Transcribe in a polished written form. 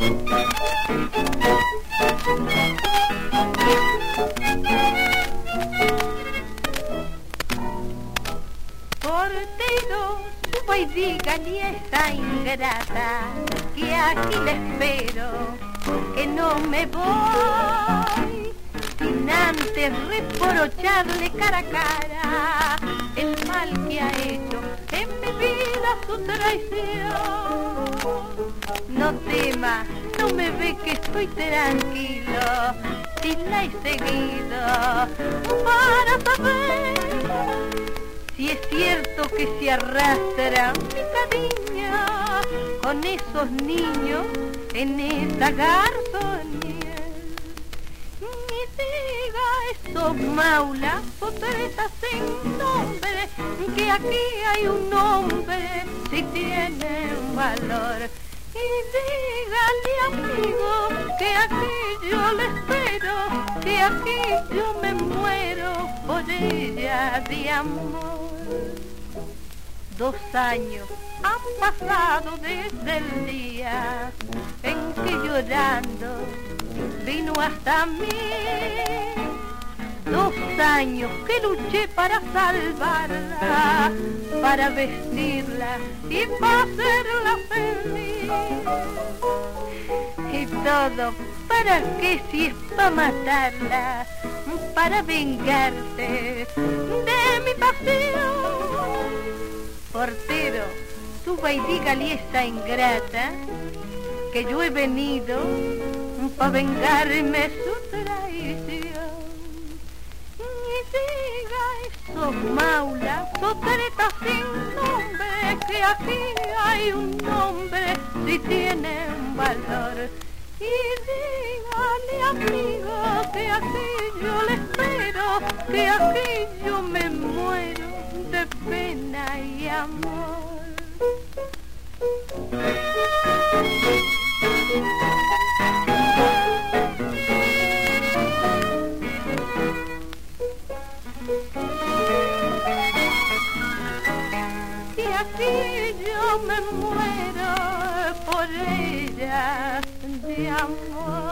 Portero, suba y dígale a esa ingrata que aquí le espero, que no me voy sin antes reprocharle cara a cara el mal que ha hecho en mi vida su traición. No tema, no me ve que estoy tranquilo, si la he seguido para saber si es cierto que se arrastra mi cariño con esos niños en esa garzonía. Ni diga esos maulas o tretas sin nombre, que aquí hay un hombre si tiene un valor. Y dígale amigo que aquí yo le espero, que aquí yo me muero por ella de amor. 2 años han pasado desde el día en que llorando vino hasta mí. 2 años que luché para salvarla, para vestirla y para hacerla feliz. Y todo, ¿para qué si es para matarla? Para vengarse de mi pasión. Portero, suba y dígale a esa ingrata que yo he venido para vengarme su traición. Y diga esos maulas o tretas sin nombre, que aquí hay un hombre si tiene un valor. Y dígale amigo que aquí yo le espero, que aquí yo me muero de pena y amor. Que aquí yo me muero por ella de amor.